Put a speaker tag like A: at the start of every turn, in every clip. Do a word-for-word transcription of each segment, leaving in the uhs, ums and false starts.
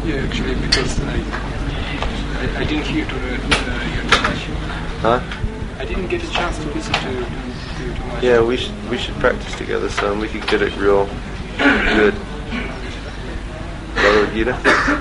A: Yeah, actually, because I I, I didn't hear to the, uh, your discussion.
B: Huh?
A: I didn't get a chance to listen to to, to much.
B: Yeah, we should we should practice together some. We could get it real good. Bhagavad Gita.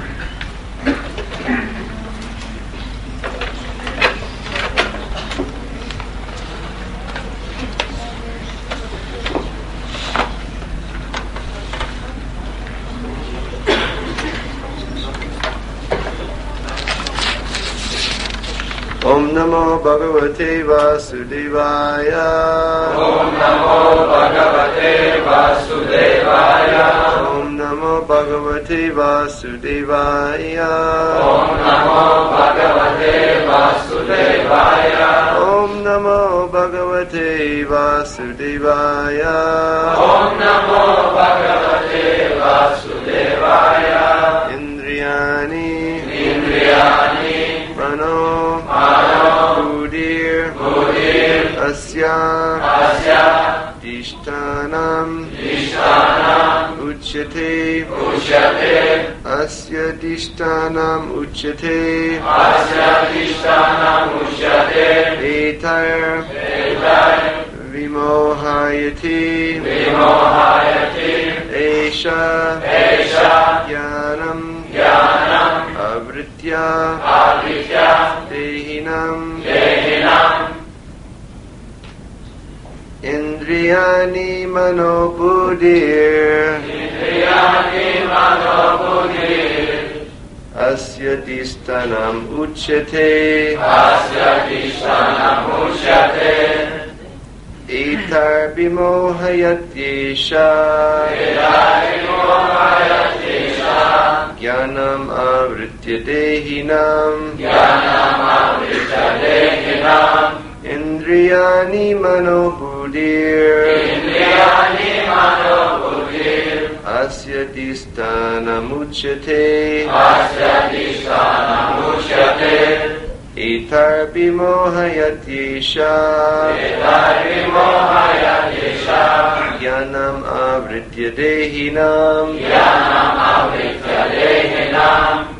B: Om Namo Bhagavate Vasudevaya.
C: Om Namo Bhagavate Vasudevaya.
B: Om Namo Bhagavate Vasudevaya.
C: Om Namo Bhagavate Vasudevaya.
B: Om Namo Bhagavate Vasudevaya.
C: Om Namo Bhagavate Vasudevaya.
B: Indriyani
C: Indriyani
B: Mano
C: Mano
B: Buddhir
C: Buddhir
B: Asya
C: Asya
B: Dishtanam
C: Dishtanam
B: Uchyate
C: Uchyate
B: Asya Dishtanam Uchyate
C: Asya Dishtanam Uchyate
B: Etar
C: Etai
B: Vimohayati
C: Vimohayati
B: Esha
C: Esha
B: Jnanam
C: Jnanam
B: Avritya
C: Avritya
B: Dehinam
C: Dehinam
B: Indriyani Mano Buddhir
C: Indriyani Mano Buddhir
B: Asya Dishtanam Uchyate
C: Asya Dishtanam Uchyate
B: Etar Vimohayatyesha
C: Etai Vimohayatesha
B: Jnanam Avritya Dehinam
C: Jnanam Avritya Dehinam
B: Indriyani Mano Buddhir
C: Indriyani Mano Buddhir
B: Asya Dishtanam Uchyate
C: Asya Dishtanam Uchyate
B: Etar Vimohayatyesha
C: Etai Vimohayatesha
B: Jnanam Avritya Dehinam
C: Jnanam Avritya Dehinam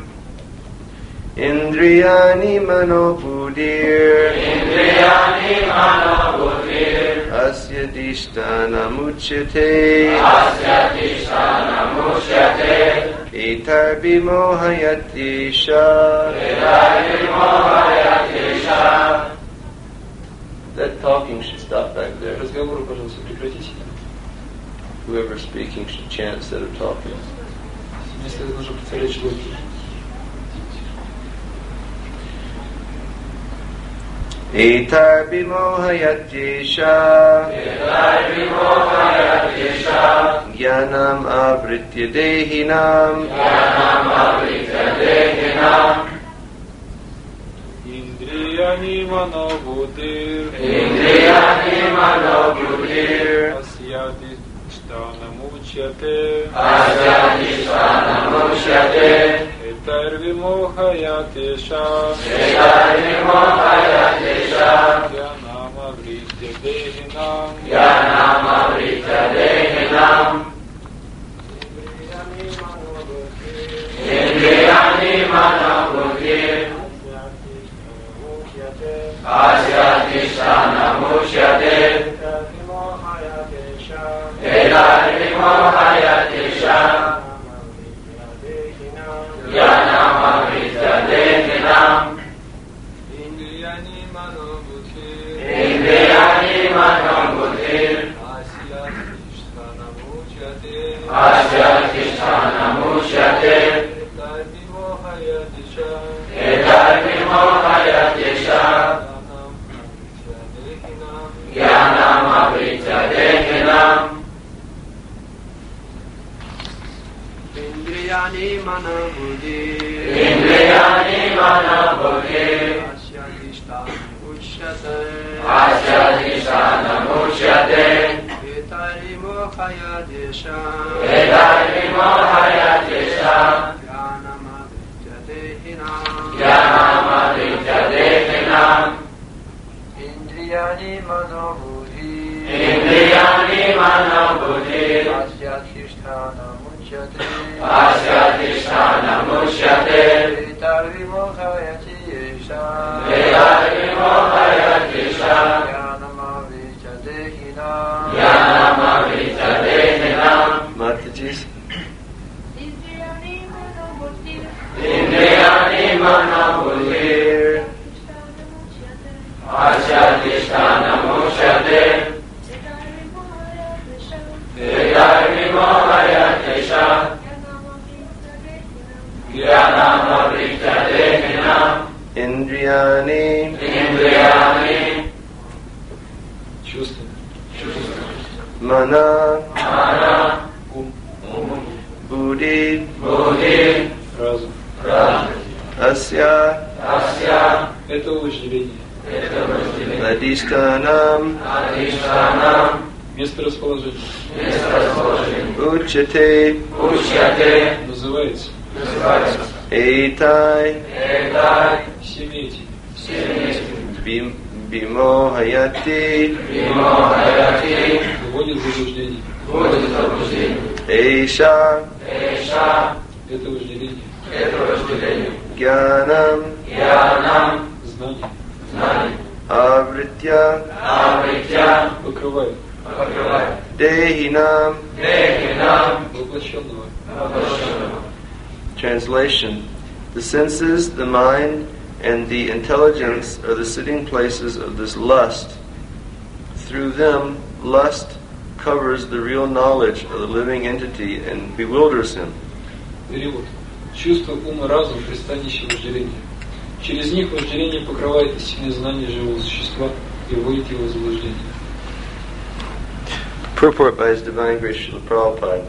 B: Indriyani Mano Buddhir
C: Indriyani Mano Buddhir
B: Asya Dishtanam Uchyate
C: Asya Dishtanam Uchyate
B: Etar Vimohayatyesha
C: Etai Vimohayatesha.
B: That talking should stop back there.
A: Разговоры, пожалуйста, прекратите.
B: Whoever's speaking should chant instead of talking.
A: Вместо этого нужно повторять шлоки.
B: Etar Vimohayatyesha
C: Etai Vimohayatesha.
B: Jnanam Avritya Dehinam
C: Jnanam Avritya Dehinam.
A: Indriyani Mano Buddhir
C: Indriyani Mano Buddhir
A: Asya Dishtanam Uchyate
C: Asya Dishtanam Uchyate
A: Etar Vimohayatesha
C: Etai Vimohayatesha.
A: Jnanam Avritya Dehinam
C: Jnanam Avritya Dehinam. Indriyani Mano Buddhir Asya Dishtanam Uchyate Etai Vimohayatesha Jnanam Avritya Dehinam.
A: Indriyani Mano Buddhir
C: Indriyani Mano Buddhir
A: Asya Dishtanam Uchyate
C: Asya Dishtanam Uchyate
A: Etar Vimohayatesha
C: Etai Vimohayatesha Jnanam Avritya Dehinam.
B: Indriyani Mano Buddhir
C: Indriyani Mano Buddhir
B: Asya Dishtanam Uchyate
C: Asya Dishtanam Uchyate
B: Etar Vimohayatyesha
C: Etai Vimohayatesha
B: Jnanam Avritya Dehinam
C: Jnanam Avritya Dehinam.
B: Indriyani Mano Buddhir
C: Indriyani Mano Buddhir
B: Asya Dishtanam Uchyate
C: Asya Dishtanam Uchyate Namuchyate
D: Vedar vimohayati yesha
C: Vedar vimohayati yesha
D: Jnanamavichadehinam
C: Jnanamavichadehinam
B: Mataji's.
C: Indriyani manobuddhir Asyatisthana muchyate Vedar vimohayatesha Jnanamavichadehinam
B: Indriyani
C: Indriyani
A: Чувства.
B: Mana
C: Mana
B: Buddhi
C: Buddhi
A: Разум.
C: Разум
B: Asya
C: Asya
A: Это вожделение.
C: Это вожделение
B: Adhishtanam
C: Адхиштханам
A: Место расположения.
C: Месторасположение
B: Uchate
C: Учьяте
A: Называется
C: Называется
B: Etai
C: Этай
A: всеми этими.
C: Семейством
B: Bim- Bimohayati
C: Вимохаяти
A: Выводит в заблуждение.
C: Вводит в заблуждение
B: Esha
C: Эша
A: Это вожделение.
C: Это вожделение
B: Jnanam
C: Янам
A: Знание.
C: Знание
B: Avritya
C: Авритя
A: Покрывает.
C: Покрывает
B: Dehinam.
C: Дехинам
A: Воплощенного.
C: Воплощенного
B: Translation. The senses, the mind, and the intelligence are the sitting places of this lust. Through them, lust covers the real knowledge of the living entity and bewilders him.
A: Перевод. Чувство, ум и разум – пристанище вожделения. Через них вожделение покрывает истинное знание живого существа и вводит его в заблуждение.
B: Purport by His Divine Grace Srila Prabhupada.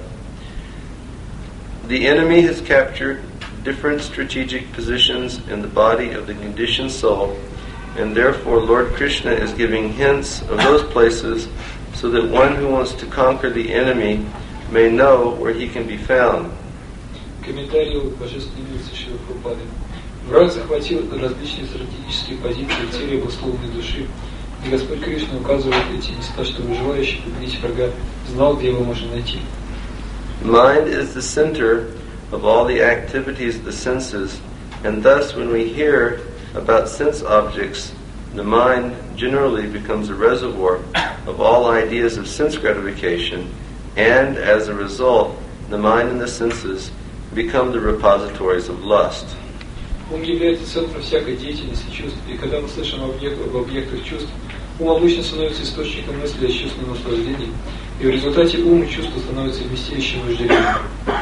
B: The enemy has captured different strategic positions in the body of the conditioned soul, and therefore Lord Krishna is giving hints of those places so that one who wants to conquer the enemy may know where he can be found.
A: Комментарий Божественной милости Шрилы Прабхупады. Враг захватил различные стратегические позиции в теле обусловленной души, и Господь Кришна указывает эти места, чтобы желающий победить врага знал, где его можно найти.
B: Mind is the center of all the activities of the senses, and thus when we hear about sense objects, the mind generally becomes a reservoir of all ideas of sense gratification, and as a result, the mind and the senses become the repositories of lust.
A: Ум является центром всякой деятельности чувств, и когда мы слышим об объектах, об объектах чувств, ум обычно становится источником мысли о чувственном наслаждении, и в результате ум и чувство становятся вместилищем вожделения.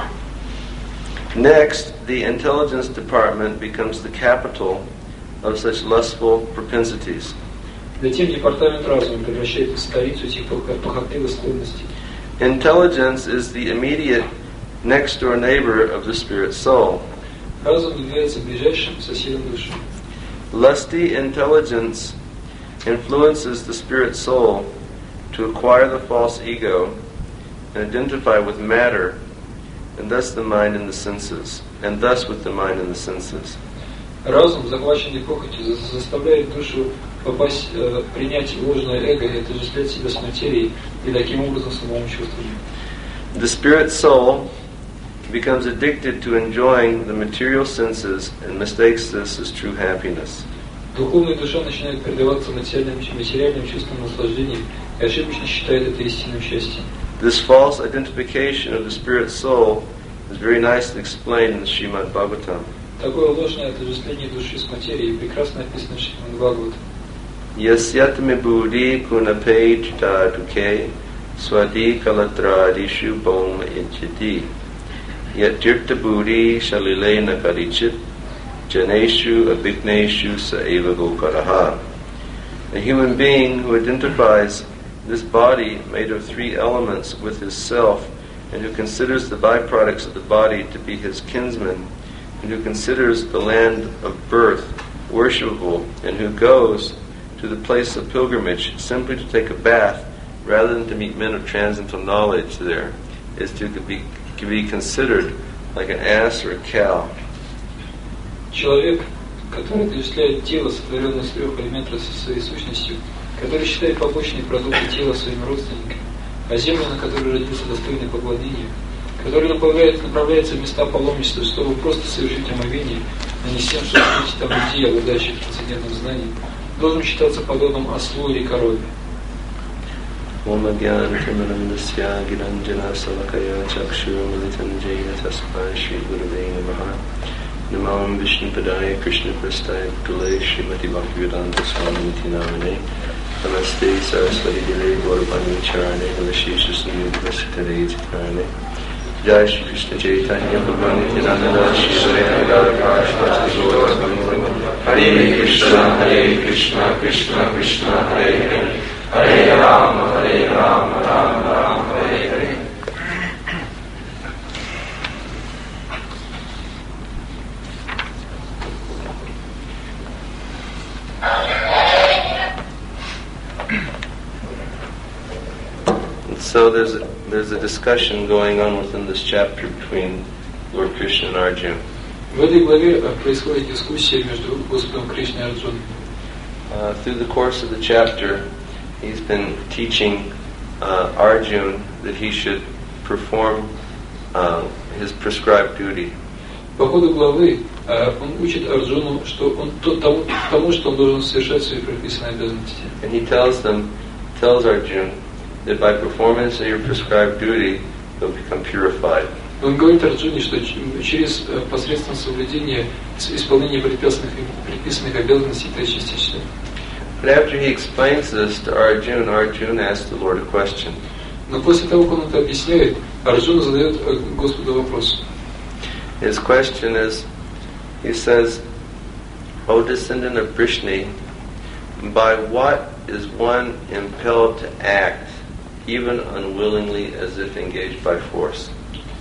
B: Next, the intelligence department becomes the capital of such lustful propensities.
A: Затем департамент разума превращается в столицу этих похотливых склонностей.
B: Intelligence is the immediate next-door neighbor of the spirit soul.
A: Разум является ближайшим соседом души.
B: Lusty intelligence influences the spirit soul to acquire the false ego and identify with matter, and thus the mind and the senses, and thus with the mind and the senses.
A: Разум, захваченный похотью, за- заставляет душу попасть, э, принять ложное эго и отождествлять себя с материей и таким образом самому чувствованию.
B: The spirit soul becomes addicted to enjoying the material senses and mistakes this as true happiness.
A: Духовная душа начинает предаваться материальным, материальным чувствам наслаждения и ошибочно считает это истинным счастьем.
B: This false identification of the spirit soul is very nicely explained in the Srimad Bhagavatam.
A: Такое ложное отождествление души с материей прекрасно описано в Шримад Бхагаватам.
B: Yasyatme buddhi kunape chita duke swadi kalatradishu bom ichiti yat jirta buddhi shalile nakarichit janeshu abhigneshu saeva gokaraha. A human being who identifies this body made of three elements with his self, and who considers the byproducts of the body to be his kinsmen, and who considers the land of birth worshipable, and who goes to the place of pilgrimage simply to take a bath rather than to meet men of transcendental knowledge there, is to be, to be considered like an ass or a cow.
A: Человек, который отождествляет тело, сотворенное из трех элементов со своей сущностью, который считает побочные продукты тела своим родственниками, а землю, на которой родился достойный поклонения, который направляет, направляется в места паломничества, чтобы просто совершить омовение, а не с тем, чтобы встретить там людей, обладающих трансцендентным знанием, должен считаться подобным ослу или корове.
B: Om Agyan Timanandasya Giranjana Salakaya Chakshurumalitanjaya Tasmai Shri Gurave Namaha Namam Vishnu Padaya Krishna Prastaya Gule Srimati Bhaktivedanta Swami Namane Namaste Saraswati Dele Gaurabani Charane Navashisha Sanyudvasitare Chitarane Jai Shri Krishna Chaitanya Bhagavani Nityananda Shri Radha Krishna Hare Krishna Hare Krishna Krishna Krishna Hare Hare Hare Rama, Hare Rama, Rama Rama, Hare Hare. And so there's a, there's a discussion going on within this chapter between Lord Krishna and Arjuna.
A: В этой главе происходит дискуссия между Господом Кришной и Арджуной.
B: Uh, through the course of the chapter, he's been teaching uh, Arjuna that he should perform uh, his prescribed duty.
A: По ходу главы он учит Арджуну, что он тому, тому, что он должен совершать свои прописанные обязанности.
B: And he tells them, tells Arjuna that by performance of your prescribed duty, you'll become purified.
A: Он говорит Арджуне, что через посредством соблюдения исполнения предписанных, предписанных обязанностей ты очистишься.
B: But after he explains this to Arjuna, Arjuna asks the Lord a question.
A: Но после того, как он это объясняет, Арджуна задает Господу вопрос.
B: His question is, he says, O descendant of Vrishni, by what is one impelled to act, even unwillingly as if engaged by force?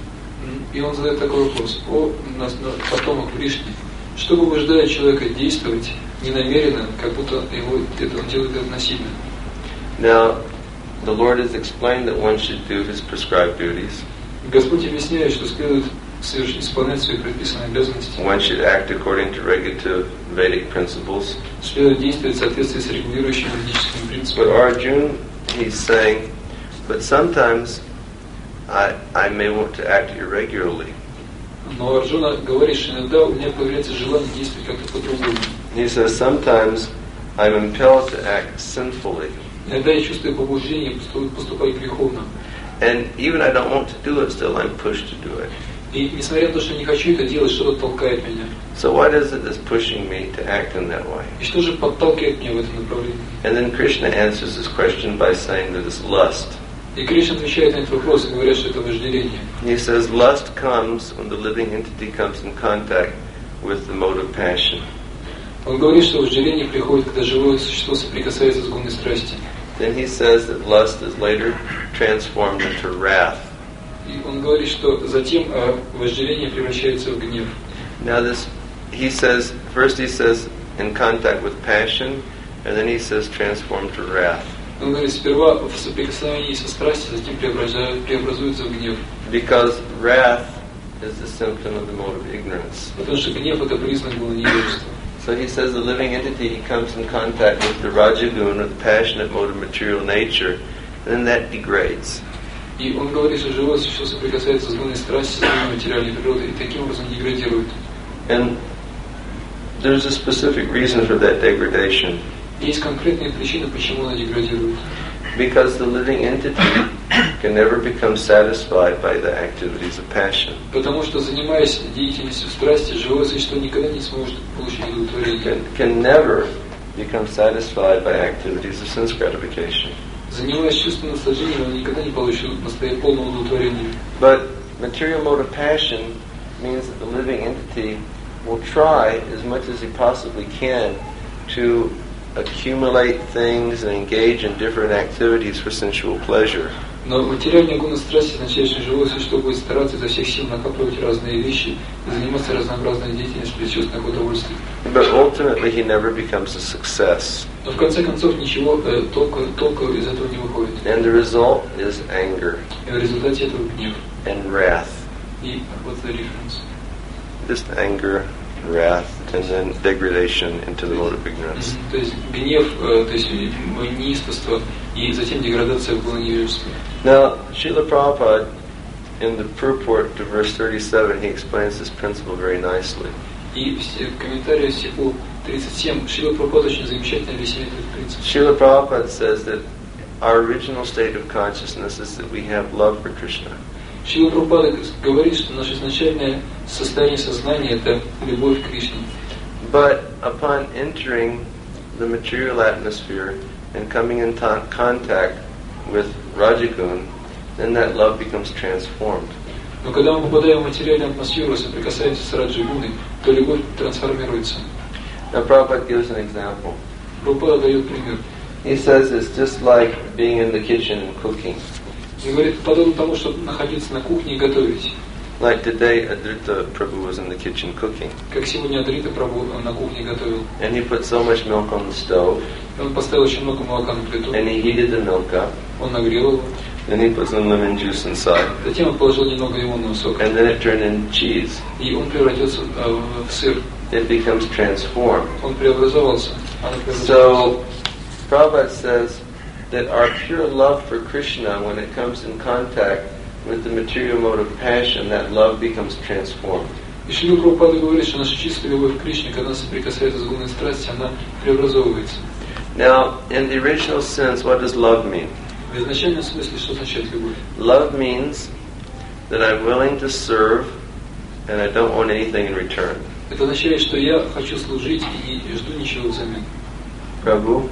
A: И он задает такой вопрос: о потомок Вришни, что побуждает человека действовать ненамеренно, как будто его это он делает это насильно?
B: Now, the Lord has explained that one should do his prescribed duties.
A: Господь объясняет, что следует совершить, исполнять свои предписанные обязанности.
B: One should act according to regulative Vedic principles.
A: Следует действовать в соответствии с регулирующими ведическими принципами.
B: But Arjuna, he's saying, but sometimes I, I may want to act irregularly.
A: Но Арджуна говорит, что иногда у меня появляется желание действовать как-то по-другому.
B: He says, sometimes I'm impelled to act sinfully.
A: Иногда я чувствую побуждение поступать греховно.
B: And even I don't want to do it, still I'm pushed to do it.
A: И несмотря на то, что не хочу это делать, что-то толкает меня.
B: So what is it that's pushing me to act in that way?
A: И что же подталкивает меня в этом направлении?
B: And then Krishna answers this question by saying that it's lust.
A: И Кришна отвечает на этот вопрос, говоря, что это вожделение.
B: He says lust comes when the living entity comes in contact with the mode of passion.
A: Он говорит, что вожделение приходит, когда живое существо соприкасается с гонной страсти.
B: Then he says that lust is later transformed into wrath.
A: И он говорит, что затем э, вожделение превращается в гнев.
B: Now this, he says, first he says in contact with passion, and then he says transformed to wrath.
A: Он говорит, сперва в соприкосновении со страстью, затем преобразуется в гнев.
B: Because wrath is the symptom of the mode of ignorance.
A: Потому что гнев — это признак было невежества.
B: So he says the living entity, he comes in contact with the Rajaguna, the passionate mode of material nature, and then that degrades.
A: И он говорит, что живое существо соприкасается с гонной страстью, с гонной материальной природой, и таким образом деградирует.
B: And there's a specific reason for that degradation.
A: Есть конкретные причины, почему она деградирует.
B: Because the living entity can never become satisfied by the activities of passion.
A: Потому что, занимаясь деятельностью страсти, живое существо никогда не сможет получить удовлетворение.
B: Can, can never become satisfied by activities of sense gratification.
A: Занимаясь чувством наслаждения, он никогда не получит настоящего полного удовлетворения.
B: But material mode of passion means that the living entity will try as much as he possibly can to accumulate things and engage in different activities for sensual pleasure.
A: Но материальная гонная страсть означает, что живое существо будет стараться изо всех сил накапливать разные вещи и заниматься разнообразной деятельностью для чувственных удовольствий.
B: But ultimately he never becomes a success.
A: Но в конце концов ничего э, толку, толку из этого не выходит.
B: And the result is anger.
A: И в результате этого гнев.
B: And wrath.
A: И what's the difference?
B: Just anger, wrath, and then degradation into the mode of ignorance.
A: То есть гнев, э, то есть неистовство, и затем деградация в невежество.
B: Now, Srila Prabhupada, in the purport to verse thirty-seven, he explains this principle very nicely.
A: И в комментарии в стиху тридцать семь Шрила Прабхупада очень замечательно объясняет этот принцип.
B: Srila Prabhupada says that our original state of consciousness is that we have love for Krishna.
A: Шрила Прабхупада говорит, что наше изначальное состояние сознания – это любовь к Кришне.
B: But upon entering the material atmosphere and coming in ta- contact with Rajagun, then that love becomes transformed.
A: Но когда мы попадаем в материальную атмосферу, соприкасаемся с Раджагуной, то любовь трансформируется.
B: Now Prabhupada gives an example.
A: Прабхупада дает пример.
B: He says it's just like being in the kitchen and cooking.
A: И говорит, подобно тому, чтобы находиться на кухне и готовить.
B: Like today, Adrita Prabhu was in the kitchen cooking.
A: Как сегодня Адрита Прабху на кухне готовил.
B: And he put so much milk on the stove.
A: Он поставил очень много молока на плиту.
B: And he heated the milk up.
A: Он нагрел его.
B: Then he put some lemon juice inside.
A: Затем он положил немного лимонного сока.
B: And then it turned into cheese.
A: И он превратился э, в сыр.
B: It becomes transformed.
A: Он преобразовался. Она преобразовалась.
B: So, Prabhupada says that our pure love for Krishna, when it comes in contact with the material mode of passion, that love becomes transformed.
A: И Шрила Прабхупада говорит, что наша чистая любовь к Кришне, когда она соприкасается с гунной страстью, она преобразовывается.
B: Now, in the original sense, what does love mean?
A: В изначальном смысле, что означает любовь?
B: Love means that I'm willing to serve and I don't want anything in return.
A: Это означает, что я хочу служить и не жду ничего взамен.
B: Prabhu,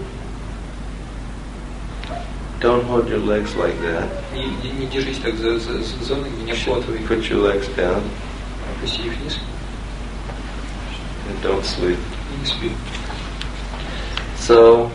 B: don't hold your legs like that.
A: Не, не, не держись так за, за, за ноги, не обхватывай их.
B: Put your legs down
A: Опусти их вниз
B: and don't sleep.
A: и не спи.
B: So,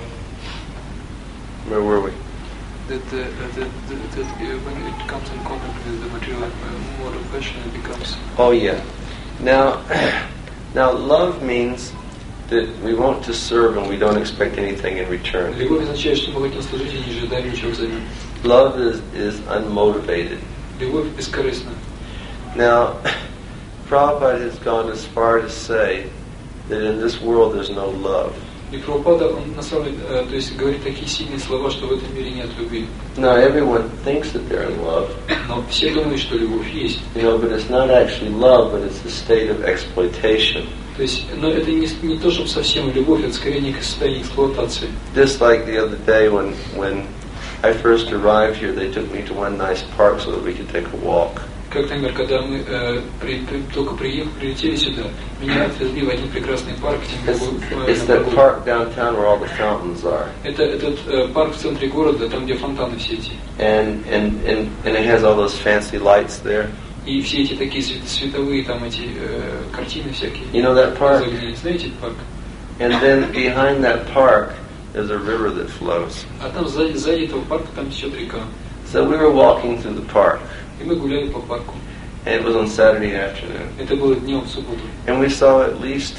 B: where were we?
A: That, uh, that, that, that uh, when it comes in contact with the material uh, mode of passion, it becomes...
B: Oh yeah. Now, now love means that we want to serve and we don't expect anything in return.
A: Любовь означает, что мы хотим служить и не ожидаем ничего взамен.
B: Love is, is unmotivated.
A: Любовь бескорыстна.
B: Now, Prabhupada has gone as far to say that in this world there's no love.
A: И Прабхупада, он на самом деле, э, то есть говорит такие сильные слова, что в этом мире нет любви.
B: Now, everyone thinks that they're in love,
A: Но все думают, что любовь есть.
B: you know, but it's not actually love, but it's a state of exploitation.
A: То есть, но это не, не то, чтобы совсем любовь, это скорее некое состояние эксплуатации.
B: Just like the other day when, when I first arrived here, they took me to one nice park so that we could take a walk.
A: Как, например, когда мы э, при, при, только приехали, прилетели сюда, меня отвезли в один прекрасный парк, где
B: It's,
A: мы
B: it's that park downtown where all the fountains are.
A: Это этот э, парк в центре города, там, где фонтаны все эти.
B: And, and, and, and it has all those fancy lights there.
A: И все эти такие свет, световые там эти э, картины всякие.
B: You know that park?
A: Знаете этот парк?
B: And then behind that park is a river that flows.
A: А там сзади, сзади этого парка там течет река.
B: So we were walking through the park,
A: И мы гуляли по парку.
B: and it was on Saturday afternoon.
A: Это было днем в субботу.
B: And we saw at least,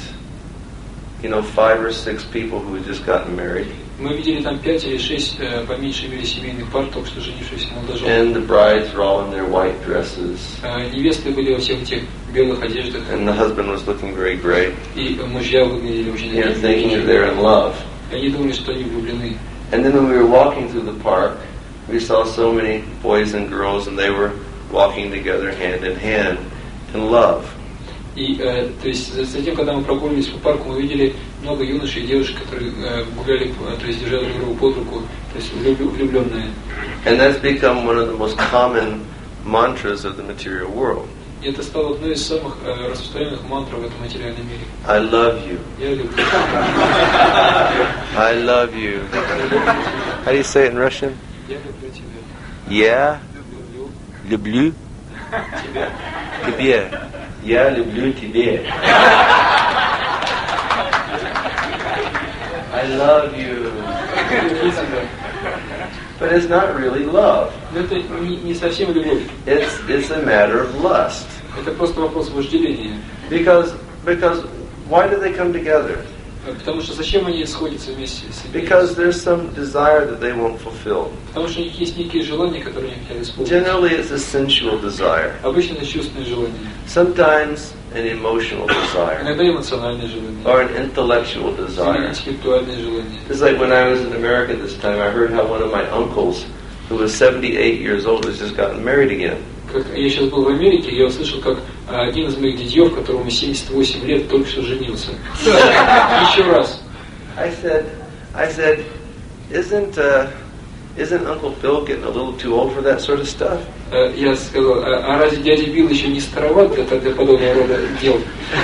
B: you know, five or six people who had just gotten married.
A: Мы видели там пять или шесть, э, по меньшей мере, семейных пар, только что женившихся молодожен.
B: And the brides were all in their white dresses.
A: Э, невесты были во всех тех белых одеждах.
B: And the husband was looking very great.
A: И мужья выглядели очень
B: You know, thinking that they're in love.
A: И они думали, что они влюблены.
B: And then when we were walking through the park, we saw so many boys and girls, and they were walking together hand in hand in love.
A: И, э, то есть, затем, когда мы прогуливались по парку, мы видели много юношей и девушек, которые э, гуляли, то есть, держали друг друга под руку, то есть, влюб- влюбленные.
B: And that's become one of the most common mantras of the material world.
A: И это стало одной из самых э, распространенных мантр в этом материальном мире.
B: I love you.
A: Я люблю.
B: I love you. How do you say it in Russian?
A: Я люблю тебя.
B: Я
A: Люблю
B: люблю
A: тебя.
B: тебе. Я люблю тебе. I love you.
A: Люблю тебя.
B: But it's not really love.
A: Но это не, не совсем любовь.
B: It's it's a matter of lust.
A: Это просто вопрос вожделения.
B: Because because why do they come together?
A: Потому что зачем они сходятся вместе?
B: Because there's some desire that they won't fulfill.
A: Потому что у них есть некие желания, которые они хотят исполнить.
B: Generally, it's a sensual desire.
A: Обычно это чувственное желание.
B: Sometimes an emotional desire
A: Иногда эмоциональное желание.
B: or an intellectual
A: Или
B: desire.
A: интеллектуальное желание.
B: It's like when I was in America this time, I heard how one of my uncles, who was seventy-eight years old, has just gotten married again.
A: как я сейчас был в Америке, я услышал, как один из моих дядьев, которому семьдесят восемь лет, только что женился. Еще раз.
B: I said, I said, isn't uh, isn't Uncle Phil getting a little too old for that sort of stuff?
A: Я сказал, а разве дядя Билл еще не староват для, для подобного рода дел?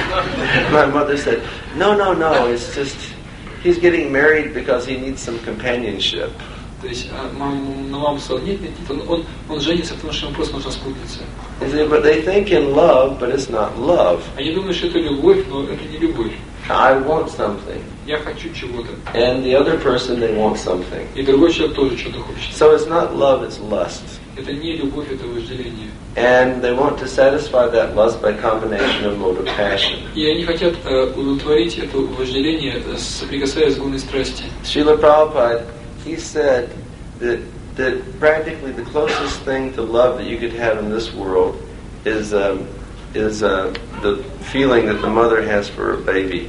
B: My mother said, no, no, no, it's just, he's getting married because he needs some companionship.
A: То есть, мама, ну, мама сказала, нет, нет, нет, он, он, он женится, потому что ему просто нужна спутница.
B: But they think in love, but it's not love.
A: Они думают, что это любовь, но это не любовь.
B: I want something.
A: Я хочу чего-то.
B: And the other person, they want something.
A: И другой человек тоже что-то хочет.
B: So it's not love, it's lust.
A: Это не любовь, это вожделение.
B: And they want to satisfy that lust by combination of motive passion.
A: И они хотят э, удовлетворить это вожделение, соприкасаясь с гунной страсти.
B: Srila Prabhupada, he said that that practically the closest thing to love that you could have in this world is um, is uh, the feeling that the mother has for a baby.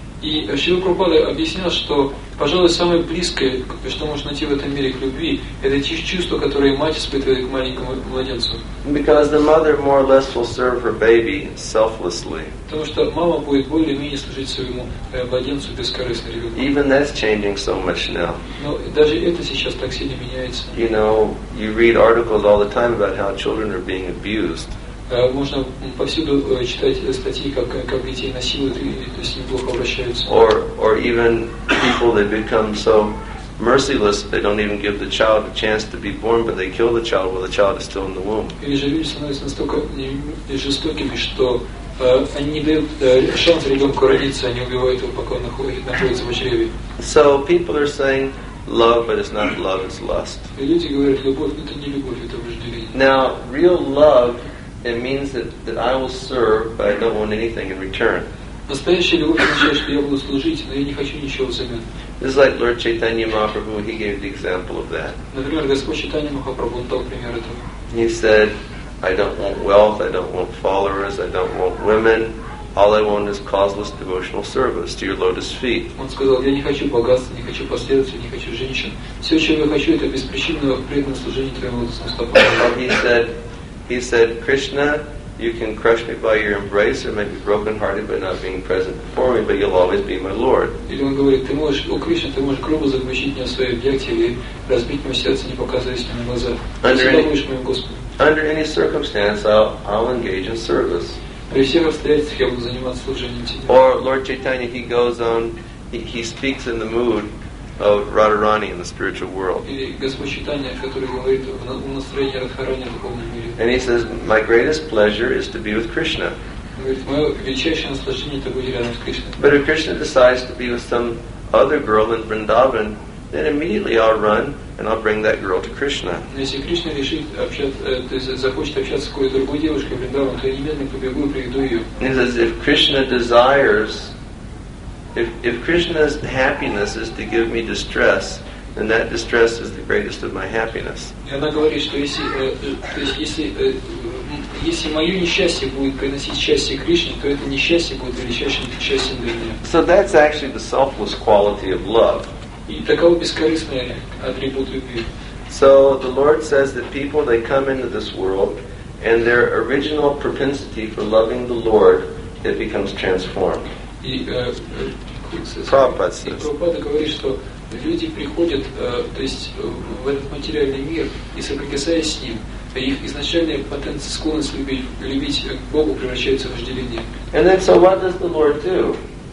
A: И Шрила Прабхупада объяснял, что, пожалуй, самое близкое, что можно найти в этом мире к любви, это те чувства, которые мать испытывает к маленькому младенцу.
B: Because the mother more or less will serve her baby selflessly.
A: Потому что мама будет более-менее служить своему младенцу бескорыстно, ребенку.
B: Even that's changing so much now.
A: Но даже это сейчас так сильно меняется.
B: You know, you read articles all the time about how children are being abused.
A: Можно повсюду читать статьи, как, как детей насилуют и то есть неплохо обращаются.
B: Or, or even people that become so merciless they don't even give the child a chance to be born, but they kill the child while the child is still in the womb.
A: Или же люди становятся настолько жестокими, что э, они не дают э, шанс ребенку родиться, они убивают его, пока он находится в чреве.
B: So people are saying love, but it's not love, it's lust.
A: И люди говорят, любовь это не любовь, это вожделение.
B: Now, real love, it means that, that I will serve, but I don't want anything in return.
A: Настоящая любовь означает, что я буду служить, но я не хочу ничего взамен.
B: This is like Lord Chaitanya Mahaprabhu, he gave the example of that.
A: Например, Господь Чайтанья Махапрабху дал пример этого.
B: He said, I don't want wealth, I don't want followers, I don't want women. All I want is causeless devotional service to your lotus feet.
A: Он сказал, я не хочу богатства, не хочу последователей, не хочу женщин. Все, чего я хочу, это беспричинного преданного служения твоим лотосным стопам.
B: He said, he said, Krishna, you can crush me by your embrace or make me broken-hearted by not being present before me, but you'll always be my Lord.
A: Или он говорит, ты можешь, о Кришна, ты можешь грубо заключить меня в свои объятия и разбить мое сердце, не показываясь мне на глаза. Ты всегда будешь моим Господом.
B: Under any circumstance, I'll, I'll engage in service.
A: При всех обстоятельствах я буду заниматься служением тебе.
B: Or Lord Chaitanya, he goes on, he, he speaks in the mood of Radharani in the spiritual world.
A: Или Господь Чайтанья, который говорит в настроении Радхарани в духовном мире.
B: And he says, my greatest pleasure is to be with Krishna.
A: Он говорит, мое величайшее наслаждение это быть рядом с Кришной.
B: But if Krishna decides to be with some other girl in Vrindavan, then immediately I'll run and I'll bring that girl to Krishna.
A: Но если Кришна решит общаться, то есть захочет общаться с какой-то другой девушкой в Вриндаване, то я немедленно побегу и приведу ее.
B: And he says, if Krishna desires, if if Krishna's happiness is to give me distress, then that distress is the greatest of my happiness.
A: И она говорит, что если, э, то есть если, э, если мое несчастье будет приносить счастье Кришне, то это несчастье будет величайшим счастьем для меня.
B: So that's actually the selfless quality of love.
A: И таково бескорыстный атрибут любви.
B: So the Lord says that people, they come into this world, and their original propensity for loving the Lord, it becomes transformed.
A: И э,
B: Прабхупада says.
A: Прабхупада говорит, что люди приходят, э, то есть в этот материальный мир и соприкасаясь с ним, их изначальная потенция, склонность любить, любить Богу превращается в вожделение.
B: And then, so what does the Lord do?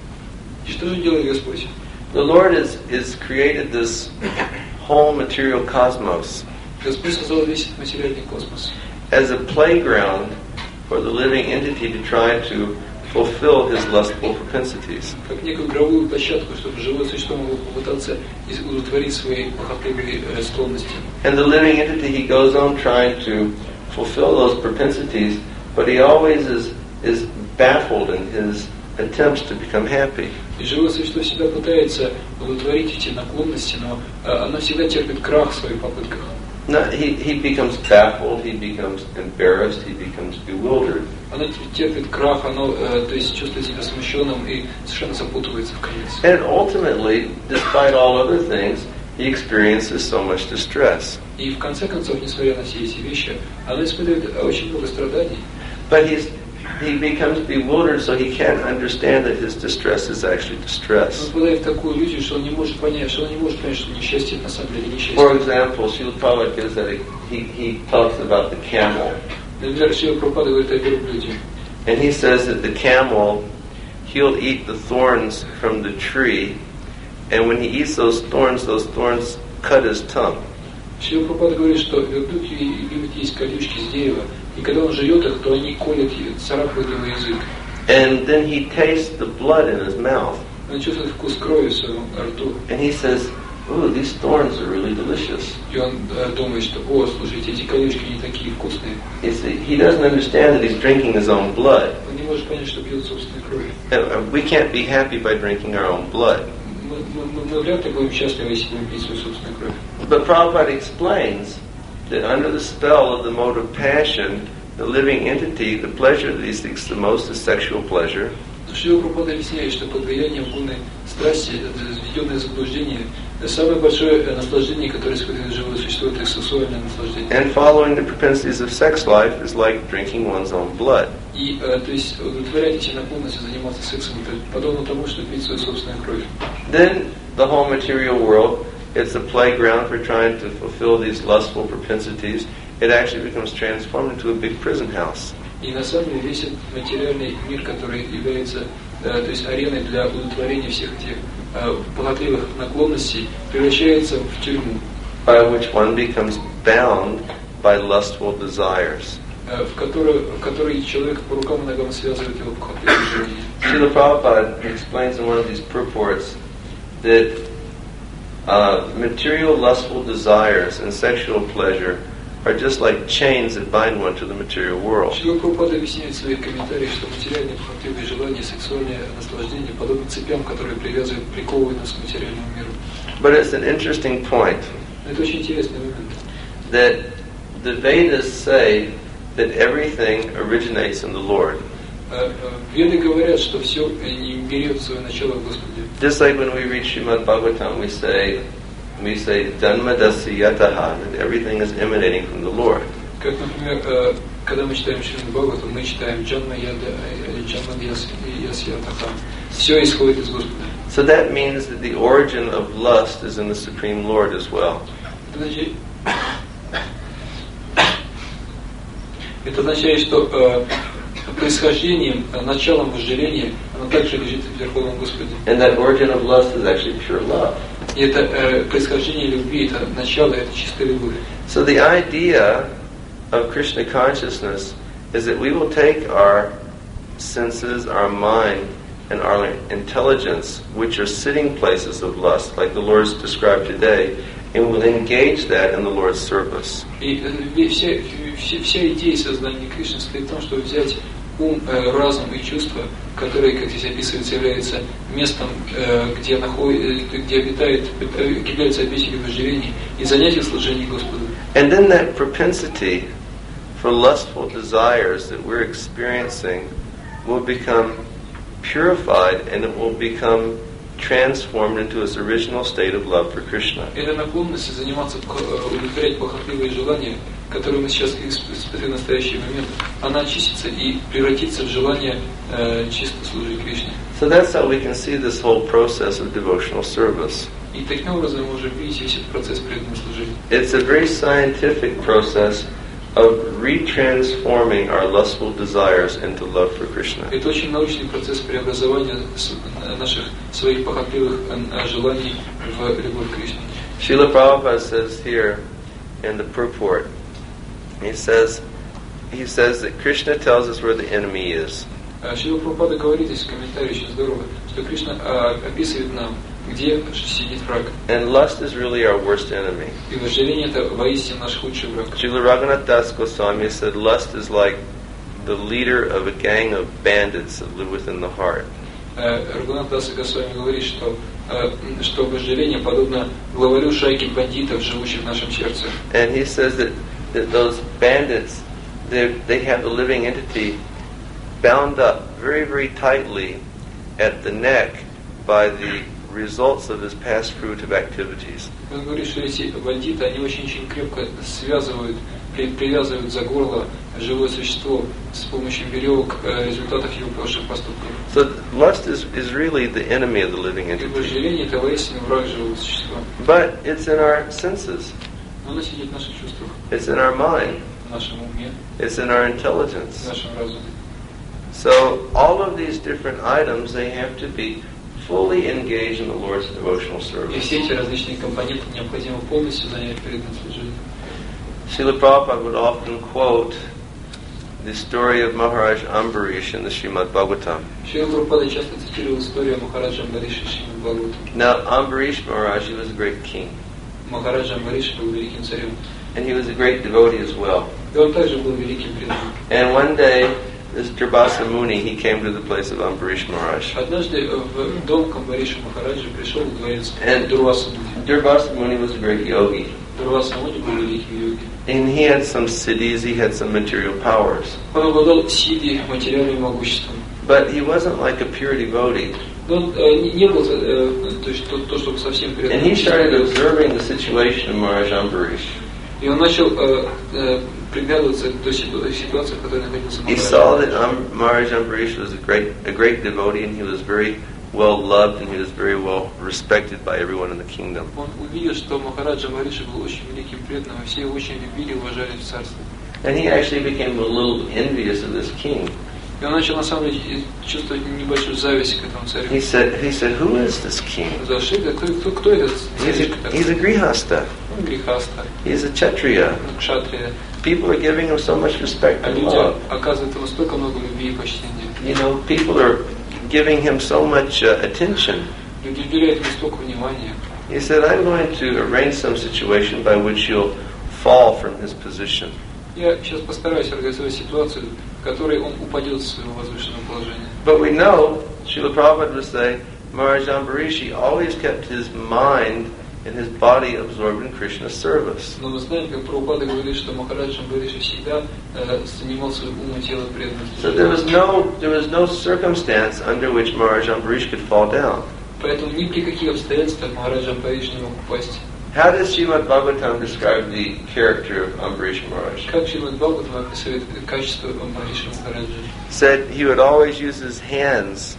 A: И что же делает Господь?
B: The Lord is, is created this whole material cosmos
A: Господь создал весь этот материальный космос
B: as a playground for the living entity to try to fulfill his lustful propensities.
A: как некую игровую площадку, чтобы живое существо могло попытаться удовлетворить свои похотливые э, склонности.
B: And the living entity, he goes on trying to fulfill those propensities, but he always is is baffled in his attempts to become happy.
A: И живое существо всегда пытается удовлетворить эти наклонности, но э, оно всегда терпит крах в своих попытках.
B: No, he, he becomes baffled, he becomes embarrassed, he becomes bewildered.
A: Оно терпит крах, оно э, то есть чувствует себя смущенным и совершенно запутывается в конец.
B: And ultimately, despite all other things, he experiences so much distress.
A: И в конце концов, несмотря на все эти вещи, она испытывает очень много страданий.
B: But he's, he becomes bewildered, so he can't understand that his distress is actually
A: Он
B: distress.
A: впадает в такую иллюзию, что он не может понять, что он не может понять, что несчастье на самом деле несчастье.
B: For example, Srila Prabhupada gives that he, he talks about the camel.
A: Например, Шрила Прабхупада говорит о верблюде.
B: And he says that the camel, he'll eat the thorns from the tree, and when he eats those thorns, those thorns cut his tongue.
A: Шрила Прабхупада говорит, что верблюд любит есть колючки с дерева, и когда он жует их, то они колят, царапают его язык.
B: And then he tastes the blood in his mouth.
A: Он чувствует вкус крови в своем рту.
B: And he says, ooh, these thorns are really delicious.
A: И он э, думает, что, о, слушайте, эти колючки не такие вкусные.
B: You see, he doesn't understand that he's drinking his own blood.
A: Он не может понять, что пьет собственной крови.
B: And we can't be happy by drinking our own blood.
A: Мы, мы, мы вряд ли будем счастливы, если будем пить свою собственную кровь.
B: But Prabhupada explains that under the spell of the mode of passion, the living entity, the pleasure that he seeks the most is sexual pleasure.
A: Шрила Прабхупада объясняет, что под влиянием гунной страсти, введенное заблуждение, самое большое наслаждение, которое испытывает живое существо, это сексуальное наслаждение.
B: And following the propensities of sex life is like drinking one's own blood.
A: И, э, то есть, удовлетворять эти наклонности, заниматься сексом, это подобно тому, что пить свою собственную кровь.
B: Then the whole material world, it's a playground for trying to fulfill these lustful propensities. It actually becomes transformed into a big prison house.
A: И на самом деле весь этот материальный мир, который является, э, то есть ареной для удовлетворения всех этих э, похотливых наклонностей, превращается в тюрьму,
B: By which one becomes bound by lustful desires.
A: э, в которой, в которой человек по рукам и ногам связывает его похотливые желания.
B: Srila Prabhupada explains in one of these purports that uh, material lustful desires and sexual pleasure are just like chains that bind one to the material world.
A: Шрила Прабхупада объясняет в своих комментариях, что материальные похотливые желания, сексуальное наслаждение подобны цепям, которые привязывают, приковывают нас к материальному миру.
B: But it's an interesting point
A: Это очень интересный момент.
B: that the Vedas say that everything originates in the Lord.
A: Э, э, Веды говорят, что все берет свое начало в Господе.
B: Just like when we read Srimad Bhagavatam, we say, we say, Janma Dasi Yataha, that everything is emanating from the Lord.
A: Как, например, э, когда мы читаем Шримад Бхагаватам, мы читаем Джанма Яда, Джанма Ясьятаха. Все исходит из Господа.
B: So that means that the origin of lust is in the Supreme Lord as well.
A: Это означает, это означает, что э, происхождением, э, началом вожделения, оно также лежит в Верховном Господе.
B: And that origin of lust is actually pure love.
A: И это э, происхождение любви, это начало, это чистая любовь.
B: So the idea of Krishna consciousness is that we will take our senses, our mind, and our intelligence, which are sitting places of lust, like the Lord has described today, and we'll engage that in the Lord's service.
A: И э, вся, вся, вся идея создания Кришны состоит в том, чтобы взять ум, э, разум и чувства, которые, как здесь описывается, являются местом, э, где, находит, где обитает, э, являются обителью вожделений, и занять их в служении Господу.
B: And then that propensity for lustful desires that we're experiencing will become purified, and it will become transformed into its original state of love for Krishna.
A: Эта наклонность заниматься, удовлетворять похотливые желания, которые мы сейчас испытываем в настоящий момент, она очистится и превратится в желание э, чисто служить Кришне.
B: So that's how we can see this whole process of devotional service.
A: И таким образом мы можем видеть весь этот процесс преданного служения.
B: It's a very scientific process of retransforming our lustful desires into love for Krishna.
A: Это очень научный процесс преобразования наших своих похотливых желаний в любовь к Кришне.
B: Srila Prabhupada says here in the purport, he says, he says that Krishna tells us where the enemy is.
A: Шрила Прабхупада говорит здесь в комментарии очень здорово, что Кришна описывает нам, где сидит враг.
B: And lust is really our worst enemy.
A: И вожделение это воистину наш худший враг.
B: Srila Raghunath Das Goswami said lust is like the leader of a gang of bandits that live within the heart.
A: Рагунат Дас Госвами говорит, что, что вожделение подобно главарю шайки бандитов, живущих в нашем сердце.
B: And he says that, that those bandits, they, they have the living entity bound up very, very tightly at the neck by the results of his past fruitive activities.
A: Он говорит, что эти бандиты, они очень-очень крепко связывают, при- привязывают за горло живое существо с помощью веревок э, результатов его прошлых поступков.
B: So lust is, is really the enemy of the living
A: И
B: entity.
A: вожделение – это воистину враг живого существа.
B: But it's in our senses.
A: Но оно сидит в наших чувствах,
B: It's in our mind.
A: в нашем уме,
B: It's in our
A: в
B: intelligence.
A: нашем разуме.
B: So all of these different items, they have to be fully engaged in the Lord's devotional
A: И
B: service.
A: все эти различные компоненты необходимо полностью занять преданным служением.
B: Srila Prabhupada would often quote the story of Maharaj Ambarish in the Srimad Bhagavatam.
A: Шрила Прабхупада часто цитировал историю Махараджа Амбариша Шримад Бхагаватам.
B: Now, Ambarish Maharaj, he was a great king.
A: Махарадж Амбариш был великим царем.
B: And he was a great devotee as well.
A: И он также был великим преданным.
B: And one day, this Durbasa Muni, he came to the place of Ambarish Maharaj.
A: Однажды в дом к Амбаришу Махараджа пришел дворец
B: And
A: Дурваса Муни.
B: Durbasa Muni was a great yogi.
A: Дурваса Муни был великим йоги.
B: And he had some siddhis, he had some material powers.
A: Он обладал сидой, материальным могуществом.
B: But he wasn't like a pure devotee.
A: Но он э, не, не был э, то, есть, то, то, чтобы совсем
B: And
A: преданным.
B: he started observing the situation of Maharaj Ambarish.
A: И он начал э, э, приглядываться к той ситу- ситуации, в которой находился
B: He
A: Махарадж.
B: saw that um, Maharaj Ambarish was a great, a great devotee, and he was very well loved, and he was very well respected by everyone in the kingdom.
A: Он увидел, что Махараджа Амбариша был очень великим преданным, и все его очень любили и уважали в царстве.
B: And he actually became a little envious of this king.
A: И он начал, на самом деле, чувствовать небольшую зависть к этому царю.
B: He said, he said, who is this king?
A: Зашига, кто, кто, кто этот
B: He's
A: царишка
B: a, he's a
A: такой?
B: grihasta.
A: Он грехаста,
B: He's a kshatriya.
A: он кшатрия.
B: People are giving him so much respect
A: А
B: and
A: люди
B: love.
A: оказывают ему столько много любви и почтения.
B: You know, people are giving him so much uh, attention.
A: Люди уделяют ему столько внимания.
B: He said, I'm going to arrange some situation by which you'll fall from his position.
A: Я сейчас постараюсь организовать ситуацию, в которой он упадет с своего возвышенного положения.
B: But we know, Srila Prabhupada would say, Maharaj Ambarishi always kept his mind and his body absorbed in Krishna's service.
A: Но мы знаем, как Прабхупада говорит, что Махарадж Амбариша всегда э, занимал свое ум и тело преданным.
B: So there was no there was no circumstance under which Maharaj Ambarish could fall down.
A: Поэтому ни при каких обстоятельствах Махарадж Амбариш не мог упасть.
B: How does Srimad Bhagavatam describe the character of Ambarish Maharaj?
A: Как Шримад Бхагаватам описывает качество Амбариша Махараджа?
B: Said he would always use his hands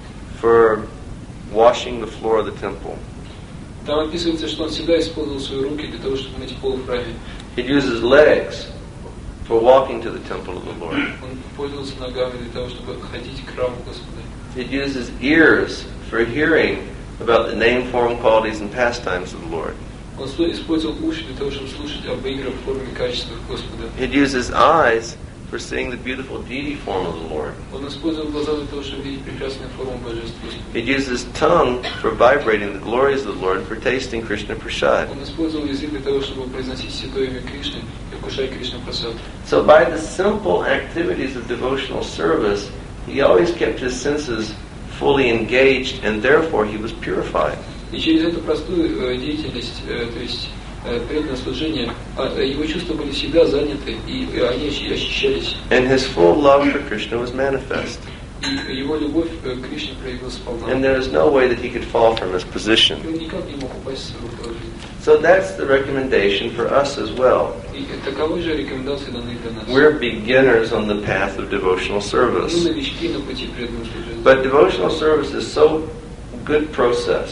B: for washing the floor of the temple.
A: Там описывается, что он всегда использовал свои руки для того, чтобы мыть пол в храме.
B: He'd use his legs for walking to the temple of the Lord.
A: Он пользовался ногами для того, чтобы ходить к храму Господа.
B: He'd use his ears for hearing about the name, form, qualities, and pastimes of the Lord.
A: Он использовал уши для того, чтобы слушать об играх, форме, качествах Господа.
B: He'd use his eyes for seeing the beautiful deity form of the Lord.
A: Он использовал глаза для того, чтобы видеть прекрасную форму божества Господа.
B: He'd use his tongue for vibrating the glories of the Lord and for tasting Krishna Prasad.
A: Он использовал язык для того, чтобы произносить святое имя Кришны и вкушать Кришна Прасад.
B: So by the simple activities of devotional service, he always kept his senses fully engaged, and therefore he was purified.
A: И через эту простую э, деятельность, э, то есть э, преданное служение, э, его чувства были всегда заняты, и э, они очи- очищались.
B: And his full love for Krishna was manifest.
A: И его любовь э, к Кришне проявилась сполна.
B: And there is no way that he could fall from his
A: И
B: position.
A: он никак не мог упасть с своего положения.
B: So that's the recommendation for us as well.
A: И таковы же рекомендации даны для нас.
B: We're beginners on the path of devotional
A: Мы
B: service.
A: новички на пути преданного служения.
B: But devotional service is so good process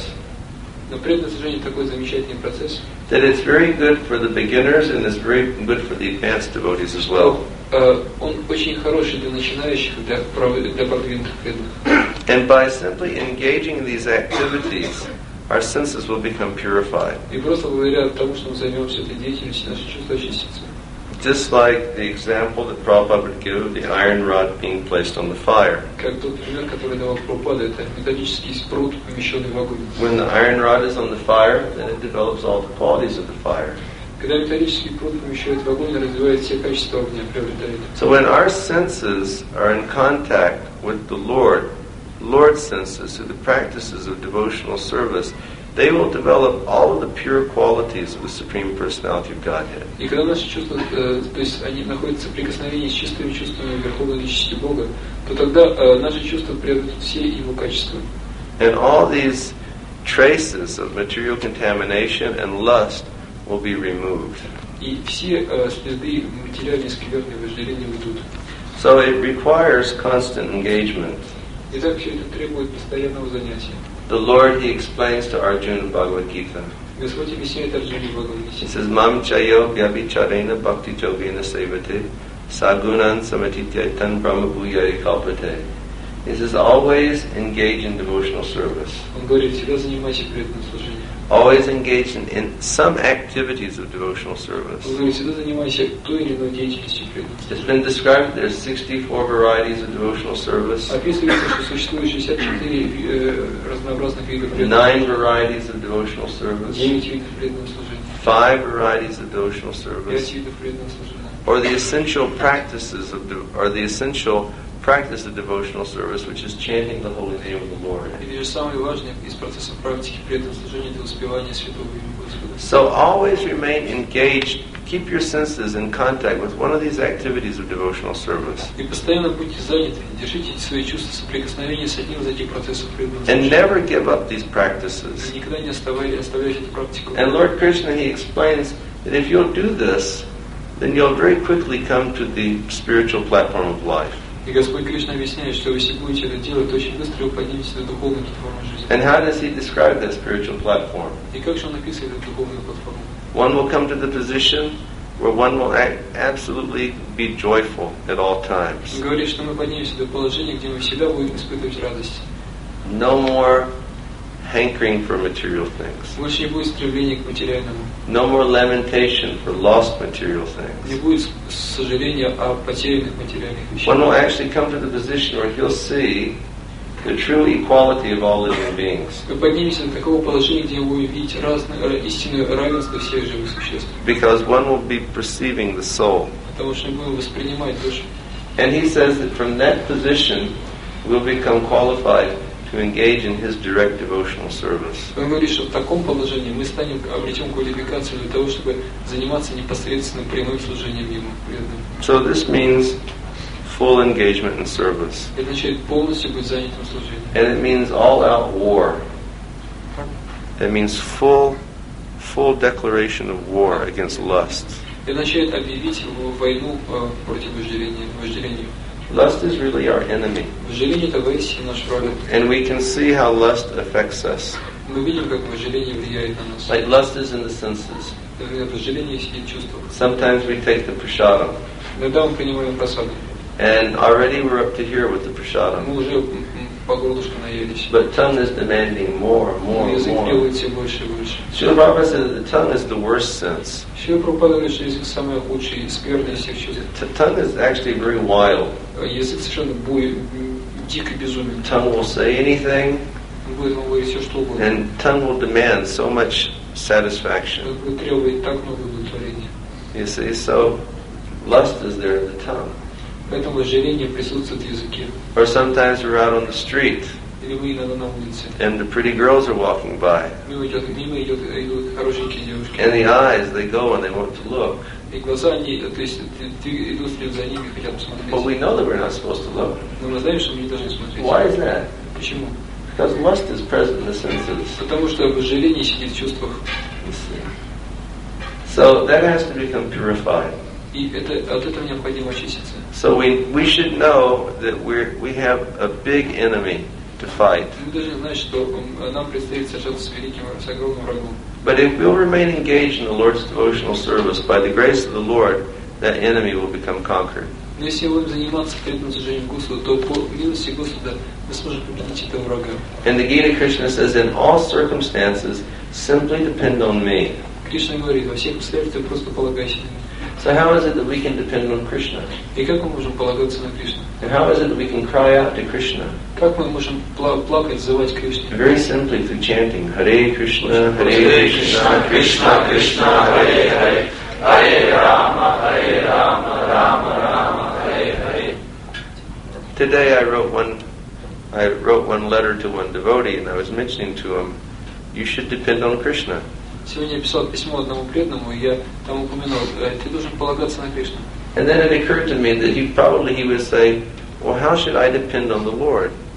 A: Но преданное служение такой замечательный процесс,
B: that it's very good for the beginners and it's very good for the advanced devotees as well.
A: что э, он очень хороший для начинающих, для, пров- для продвинутых преданных.
B: And by simply engaging in these activities, our senses will become purified.
A: И просто благодаря тому, что мы займемся этой деятельностью, наши чувства очистятся.
B: Just like the example that Prabhupada would give of the iron rod being placed on the fire.
A: Как тот пример, который давал Прабхупада, это металлический спрут, помещенный в огонь.
B: When the iron rod is on the fire, then it develops all the qualities of the fire.
A: Когда металлический пруд помещают в огонь, развивает все качества огня, приобретает.
B: So when our senses are in contact with the Lord, Lord's senses, through the practices of devotional service, they will develop all of the pure qualities of the Supreme Personality of Godhead.
A: И когда наши чувства, э, то есть они находятся в соприкосновении с чистыми чувствами Верховной Личности Бога, то тогда э, наши чувства приобретут все Его качества.
B: And all these traces of material contamination and lust will be removed.
A: И все э, следы материальной скверны вожделения уйдут.
B: So it requires constant engagement.
A: Итак, все это требует постоянного занятия.
B: The Lord, He explains to Arjuna in Bhagavad Gita.
A: Господь объясняет Арджуне в
B: He
A: Бхагавад-гите.
B: says, Mam chayo vyabhicharena bhakti yogena sevate sagunan samatitya brahma bhuyaya kalpate. He says, always engage in devotional service.
A: Он говорит, всегда занимайся преданным служением.
B: Always engage in, in some activities of devotional service.
A: Он говорит, всегда занимайся той или иной деятельностью преданности.
B: It's been described that there's sixty-four varieties of devotional service,
A: Описывается, что существует шестьдесят четыре э, разнообразных видов
B: nine
A: преданности,
B: varieties of devotional service,
A: девять видов преданного служения,
B: five varieties of devotional
A: пять
B: service,
A: видов преданного служения.
B: or the essential practices of, de- or the essential practice of devotional service, which is chanting the holy name of the Lord.
A: Или же самое важное из процессов практики преданного служения это воспевание святого имени Господа.
B: So always remain engaged. Keep your senses in contact with one of these activities of devotional service.
A: И постоянно будьте заняты, держите свои чувства соприкосновения с одним из этих процессов преданного
B: And
A: служения.
B: never give up these practices.
A: И никогда не оставляйте, оставляйте эту практику.
B: And Lord Krishna, He explains that if you'll do this, then you'll very quickly come to the spiritual platform of life.
A: И Господь Кришна объясняет, что если будете это делать, то очень быстро вы подниметесь на духовную платформу жизни.
B: And how does He describe that spiritual platform?
A: И как же он описывает эту духовную платформу?
B: One will come to the position where one will act, absolutely be joyful at all times.
A: Он говорит, что мы поднимемся до положения, где мы всегда будем испытывать радость.
B: No more hankering for material things.
A: Больше не будет стремления к материальному.
B: No more lamentation for lost material
A: Не
B: things.
A: будет сожаления о потерянных материальных
B: One will
A: вещах.
B: actually come to the position where he'll see the true equality of all living beings.
A: Мы поднимемся до такого положения, где мы будем видеть разное, ра- истинное равенство всех живых существ.
B: Because one will be perceiving the soul.
A: Потому что мы будем воспринимать душу.
B: And he says that from that position, we'll become qualified to engage in his direct devotional service.
A: Он говорит, что в таком положении мы станем, обретем квалификацию для того, чтобы заниматься непосредственно прямым служением Ему, преданным.
B: So this means full engagement in service.
A: Это означает полностью быть занятым служением.
B: And it means all-out war. It means full, full declaration of war against lust.
A: Это означает объявить войну э, против вожделения, вожделению.
B: Lust is really our enemy.
A: Вожделение – это воистину наш враг.
B: And we can see how lust affects us.
A: Мы видим, как вожделение влияет на нас.
B: Like lust is in the senses.
A: Например, вожделение сидит в чувствах.
B: Sometimes we take the prasadam.
A: Иногда мы принимаем просаду.
B: And already we're up to here with the prasadam.
A: Мы уже м, м, по горлышку наелись.
B: But tongue is demanding more, more,
A: Язык
B: more.
A: требует все больше и больше.
B: Srila Prabhupada said that the tongue is the worst sense.
A: Шрила Прабхупада говорит, что язык самый худший и скверный из всех чувств.
B: The tongue is actually very wild.
A: Язык совершенно будет дико безумен.
B: Tongue will say anything,
A: Он будет вам говорить все, что угодно.
B: and tongue will demand so much satisfaction.
A: Он будет требовать так много удовлетворения.
B: You see, so lust is there in the tongue.
A: Поэтому вожделение присутствует в языке.
B: Or sometimes we're out on the street,
A: Или вы иногда на улице.
B: and the pretty girls are walking by.
A: Мимо идет, мимо идет, идут хорошенькие девушки.
B: And the eyes, they go and they want to look.
A: И глаза, они, то есть ты, ты идут вслед за ними, хотят
B: But we
A: посмотреть.
B: know that we're not supposed to look.
A: Но мы знаем, что мы не должны смотреть.
B: Why is that?
A: Почему?
B: Because lust is present in the senses.
A: Потому что вожделение сидит в чувствах.
B: You see. So that has to become purified.
A: И это, от этого необходимо очиститься.
B: So we we should know that we we have a big enemy to fight.
A: Мы должны знать, что м, нам предстоит сражаться с великим, с огромным врагом.
B: But if we'll remain engaged in the Lord's devotional service, by the grace of the Lord, that enemy will become conquered.
A: Но если мы будем заниматься преданным служением Господу, то по милости Господа мы сможем победить этого врага.
B: And the Gita Krishna says, in all circumstances, simply depend on me.
A: Кришна говорит, во всех обстоятельствах просто полагайся на меня.
B: So how is it that we can depend on Krishna?
A: И как мы можем полагаться на Кришну?
B: And how is it that we can cry out to Krishna?
A: Как мы можем пла- плакать, взывать к Кришне?
B: Very simply through chanting Hare Krishna, Hare Krishna,
C: Krishna Krishna Hare Hare Hare Rama Hare Rama Rama Rama Hare Hare.
B: Today I wrote one I wrote one letter to one devotee, and I was mentioning to him, you should depend on Krishna.
A: Сегодня я писал письмо одному преданному, и я там упомянул, э, ты должен полагаться на Кришну.
B: And then it occurred to me that he probably he would say, well, how should I depend on the Lord?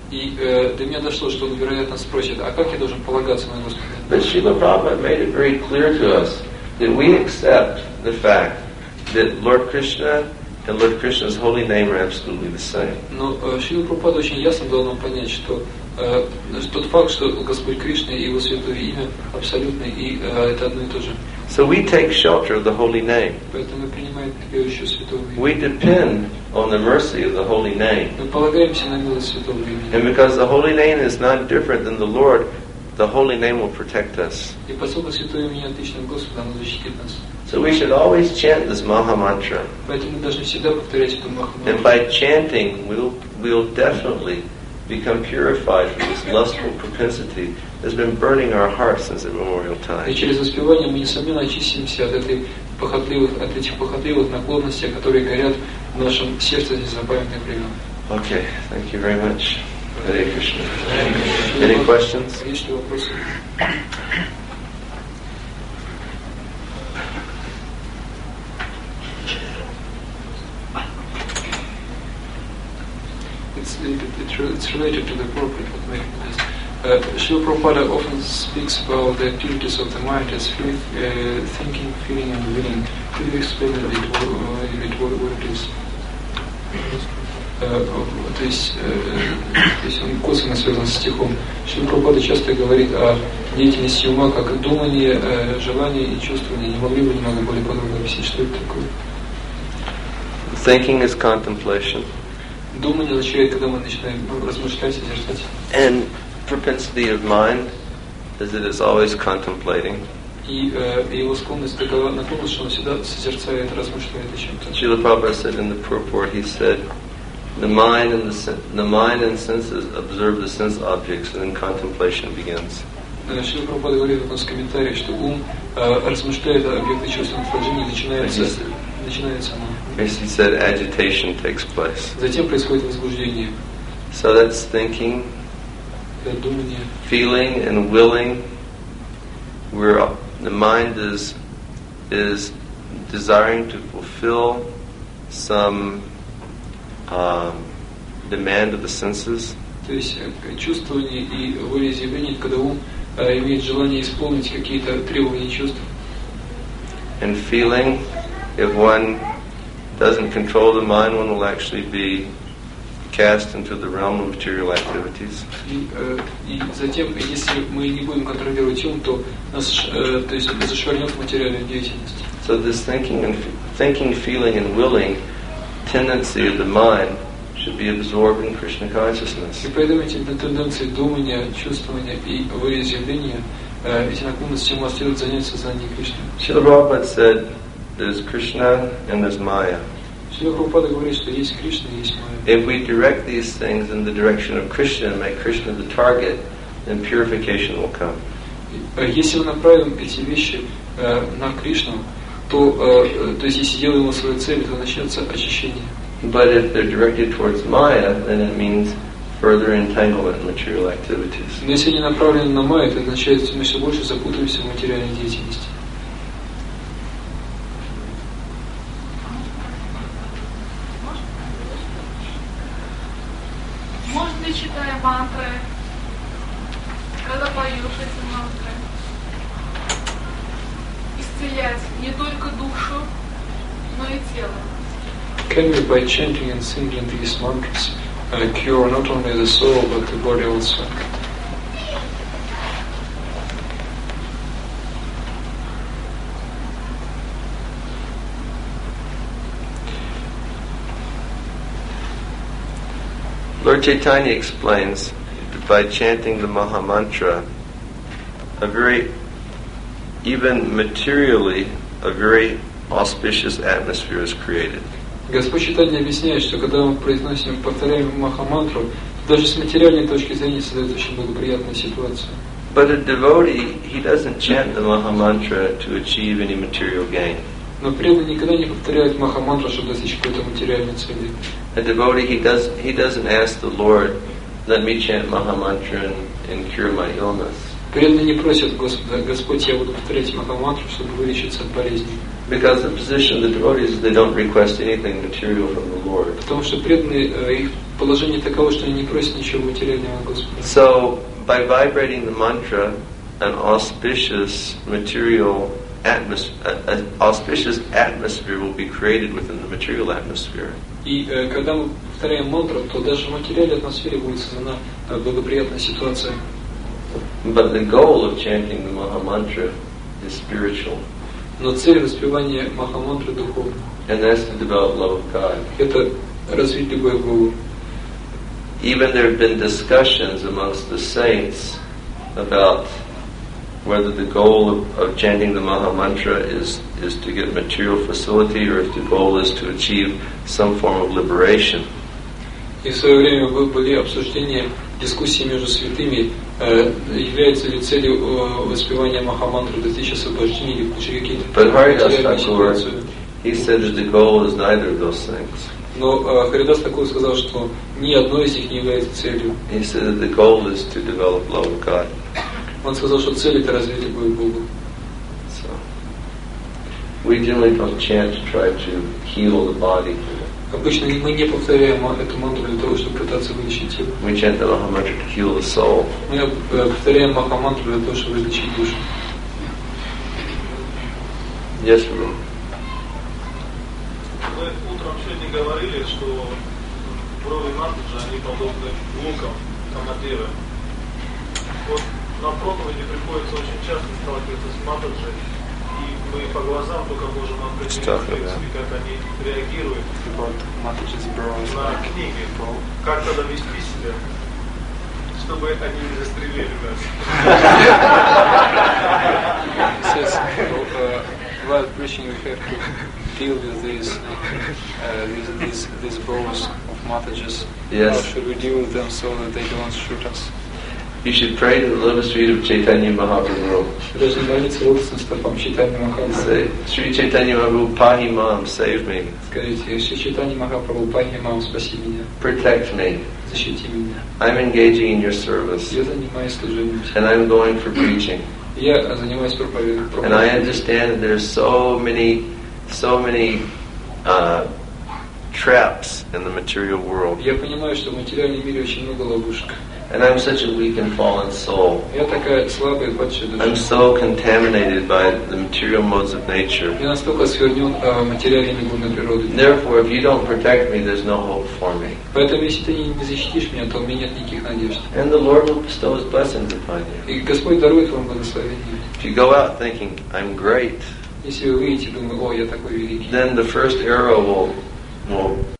A: И э, до меня дошло, что он, вероятно, спросит, а как я должен полагаться на Господа?
B: But Srila Prabhupada made it very clear to us that we accept the fact that Lord Krishna and Lord Krishna's holy name are absolutely the same.
A: Но э, Шрила Прабхупада очень ясно дал нам понять, что э, тот факт, что Господь Кришна и Его святое имя абсолютно, и э, это одно и то же.
B: So we take shelter of the holy name.
A: Поэтому мы принимаем прибежище святого имени.
B: We depend on the mercy of the holy name.
A: Мы полагаемся на милость святого имени.
B: And because the holy name is not different than the Lord, the holy name will protect us.
A: И поскольку святое имя не отлично от Господа, оно защитит нас.
B: So we should always chant this Maha Mantra.
A: Поэтому мы должны всегда повторять эту Махамантру.
B: And by chanting, we'll, we'll definitely become purified from this lustful propensity that's been burning our hearts since immemorial
A: И
B: time.
A: через воспевание мы, несомненно, очистимся от, этой похотливых, от этих похотливых наклонностей, которые горят в нашем сердце с незапамятных времен.
B: Okay, thank you very much. Hare Krishna. Any questions?
A: Есть ли вопросы? It's, it, it, it's related to the purport of making this. Uh, Srila Prabhupada often speaks about the activities of the mind as feeling, uh, thinking, feeling, and willing. Could you explain a bit what, uh, a bit what, what it is? Uh, то есть, uh, то есть он косвенно связан с стихом. Шрила Прабхупада часто говорит о деятельности ума как думание, uh, желание и чувствование. Не могли бы немного более подробно объяснить, что это такое?
B: Thinking is contemplation.
A: Думание означает, когда мы начинаем размышлять, созерцать.
B: And propensity of mind is that it's always contemplating.
A: И э, его склонность такова наклонность, что он всегда созерцает, размышляет о чем-то.
B: Srila Prabhupada said in the purport, he said, the mind and the, sen- the mind and senses observe the sense objects, and then contemplation begins.
A: Шрила Прабхупада говорит в одном из комментариев, что ум э, размышляет о объекте чувственных наслаждений, начинается, начинается оно.
B: As he said, agitation takes place.
A: Затем происходит возбуждение.
B: So that's thinking,
A: Думание.
B: feeling, and willing. Where the mind is is desiring to fulfill some um, demand of the senses.
A: То есть чувствование и волеизъявление, когда ум э, имеет желание исполнить какие-то требования чувств.
B: And feeling, if one doesn't control the mind, one will actually be cast into the realm of material activities.
A: И, э, и затем, если мы не будем контролировать ум, то нас, э, то есть зашвырнет в материальную деятельность.
B: So this thinking and thinking, feeling, and willing tendency of the mind should be absorbed in Krishna consciousness.
A: И поэтому эти тенденции думания, чувствования и волеизъявления, э, эти наклонности ему следует занять сознание Кришны.
B: Srila Prabhupada said, "There's Krishna and there's Maya."
A: Шрила Прабхупада говорит, что есть Кришна и есть Майя.
B: If we direct these things in the direction of Krishna and make Krishna the target, then purification will come.
A: Если мы направим эти вещи э, на Кришну, то, э, то есть если делаем его своей целью, то начнется очищение.
B: But if they're directed towards Maya, then it means further entanglement in material activities.
A: Но если они направлены на Майю, это означает, что мы все больше запутаемся в материальной деятельности.
E: Может ли, читая мантры, когда поешь эти мантры, исцелять не только душу, но и тело?
A: Can we, by chanting and singing these mantras, uh, cure not only the soul but the body also?
B: Lord Chaitanya explains that by chanting the Maha Mantra, a very, even materially, a very auspicious atmosphere is created.
A: Господь Чайтанья объясняет, что когда мы произносим, повторяем Махамантру, даже с материальной точки зрения создает очень благоприятную ситуацию.
B: But a devotee, he doesn't chant the Maha Mantra to achieve any material gain.
A: Но преданный никогда не повторяет Махамантру, чтобы достичь какой-то материальной цели.
B: A devotee, he does he doesn't ask the Lord, let me chant Maha Mantra and, and cure my illness.
A: Преданные не просят Господа: Господь, я буду повторять Махамантру, чтобы вылечиться от болезни.
B: Because the position of the devotees is they don't request anything material from the Lord.
A: Потому что преданные, их положение таково, что они не просят ничего материального от Господа.
B: So, by vibrating the mantra, an auspicious material atmosphere, an auspicious atmosphere will be created within the material atmosphere.
A: И э, когда мы повторяем мантру, то даже в материальной атмосфере будет создана э, благоприятная ситуация.
B: But the goal of chanting the Maha Mantra is spiritual.
A: Но цель воспевания Махамантры духовна.
B: And that's to develop love of God.
A: Это развить любовь к Богу.
B: Even there have been discussions amongst the saints about whether the goal of, of chanting the Maha Mantra is, is to get material facility or if the goal is to achieve some form of liberation.
A: И в свое время были обсуждения, дискуссии между святыми, э, является ли целью э, воспевания Махамантры достичь освобождения или получить какие-то материальные ситуации.
B: He said that the goal is neither of those things.
A: Но э, Харидас Такур сказал, что ни одно из них не является целью.
B: He said that the goal is to develop love of God.
A: Он сказал, что цель это развить любовь к Богу.
B: So, we generally don't chant to try to heal the body.
A: Обычно мы не повторяем эту мантру для того, чтобы пытаться вылечить тело.
B: We chant the Maha Mantra to heal the soul.
A: Мы повторяем Махамантру для того, чтобы излечить душу.
B: Yes, Guru.
F: Вы утром сегодня говорили, что брови Матаджи, они подобны лукам Камадевы. Вот на проповеди приходится очень часто сталкиваться с Матаджи, и мы по глазам только можем определить, в принципе, как они реагируют на книги. Как тогда вести себя, чтобы они не застрелили нас.
A: While preaching, we have to deal with these, uh, these, these, these brows of Matajas.
B: Yes.
A: How should we deal with them so that they don't shoot us?
B: You should pray to the lotus feet of Chaitanya Mahaprabhu.
A: Должны молиться лотосным стопам Чайтаньи Махапрабху.
B: Say, Sri Chaitanya Mahaprabhu, Pahi Mam, save me.
A: Скажите, Шри Чайтаньи Махапрабху, Пахи Мам, спаси меня,
B: Protect me.
A: защити меня.
B: I'm engaging in your service.
A: Я занимаюсь служением.
B: And I'm going for preaching.
A: Я занимаюсь проповедью.
B: And I understand that there's so many, so many uh, traps in the material world.
A: Я понимаю, что в материальном мире очень много ловушек.
B: And I'm such a weak and fallen soul.
A: Я такая слабая и падшая душа.
B: I'm so contaminated by the material modes of nature.
A: Я настолько осквернен э, материальными гунами природы.
B: Therefore, if you don't protect me, there's no hope for me.
A: Поэтому, если ты не защитишь меня, то у меня нет никаких надежд.
B: And the Lord will bestow His blessings upon you.
A: И Господь дарует вам благословение.
B: If you go out thinking, I'm great,
A: Если вы выйдете и думаете, о, я такой великий,
B: then the first arrow will, will